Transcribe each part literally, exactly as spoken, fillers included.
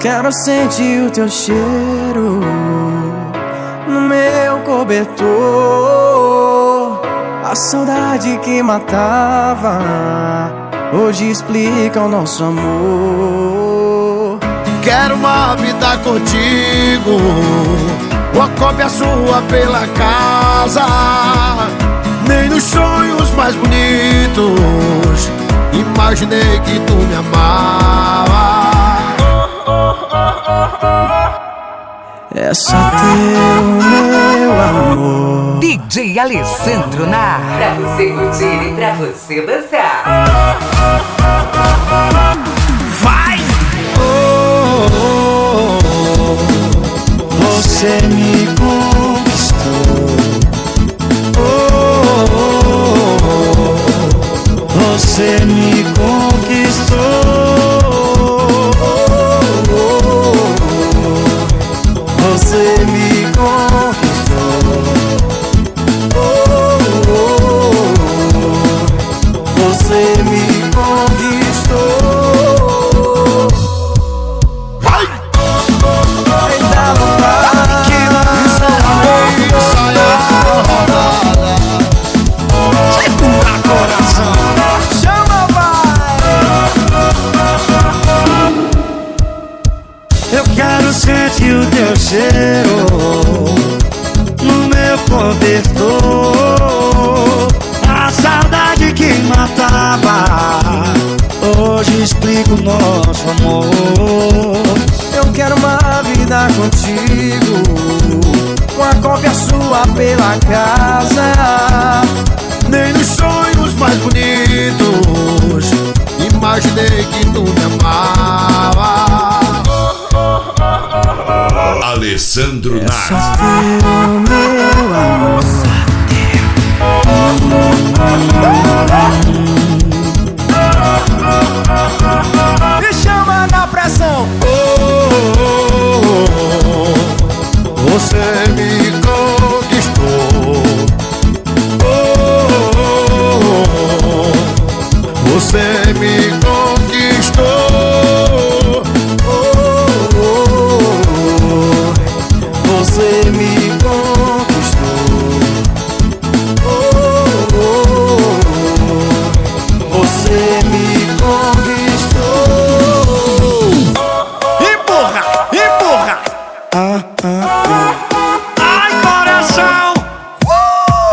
Quero sentir o teu cheiro no meu cobertor. A saudade que matava hoje explica o nosso amor. Quero uma vida contigo, uma cópia sua pela casa. Nem nos sonhos mais bonitos imaginei que tu me amava. É só teu, meu amor. D J Alessandro na pra você curtir e pra você dançar. Vai! Oh, oh, oh, você me conquistou. Oh, oh, oh, você me conquistou. Você me conquistou. Oh, oh, oh. Você me conquistou. Vai! Vai dar vontade que lança segura coração. Chama, vai! Eu quero sentir o teu cheiro no meu cobertor. A saudade que matava hoje explica o nosso amor. Eu quero uma vida contigo, uma cópia sua pela casa. Nem nos sonhos mais bonitos imaginei que tu me amava. Alessandro É só Nar. teu, meu amor. Me chama na pressão. Oh, oh, oh, você me conquistou. Oh, oh, oh, você me conquistou. Você me conquistou. Oh, oh, oh. Você me conquistou. Empurra, empurra. Ah, ah, ah. Ai, coração.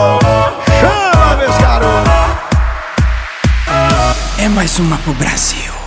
Chama, meus garotos. É mais uma pro Brasil.